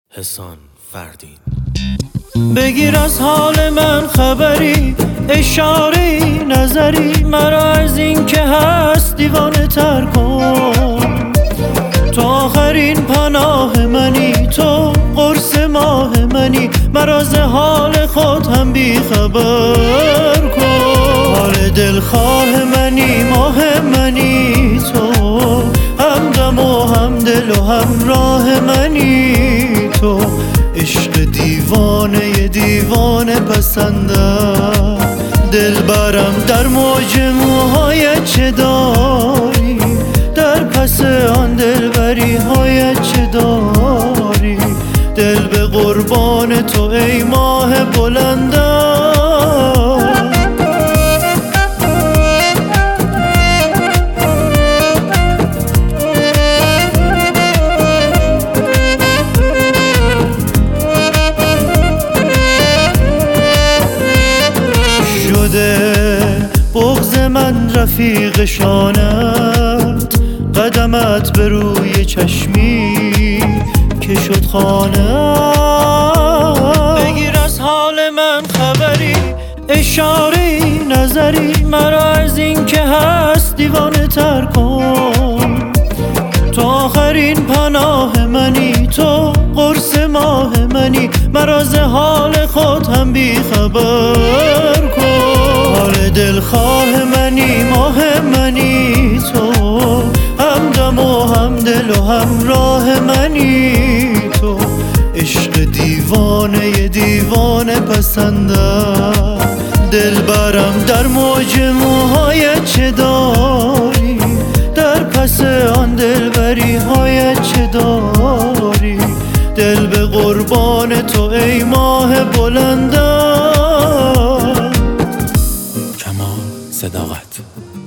حسان فردین. بگیر از حال من خبری، اشاره نظری، مرا از این که هست دیوانه تر کن. تو آخرین پناه منی، تو قرص ماه منی، مرا ز حال خود هم بی خبر کن. حال دلخواه منی، ماه منی، تو همدم و همدل و همراه منی. تو عشق دیوانه دیوانه پسندم، دل برم در موج موهای چه داری، در پس آن دلبری های چه داری. دل به قربان تو ای ماه بلندم. بغض من رفیق شانت، قدمت به روی چشمی که شد خانه. بگیر از حال من خبری، اشاره نظری، مرا از این که هست دیوانه تر کن. تو آخرین پناه منی، تو قرص ماه منی، مرا ز حال خود هم بی خبر کن. حال دلخواه منی، ماه منی، تو همدم و همدل و همراه منی. تو عشق دیوانه دیوانه پسندم، دل برم در موج موهای چه داری، در پس آن دلبری های چه داری. دل به قربان تو ای ماه بلندم. کمال صداقت.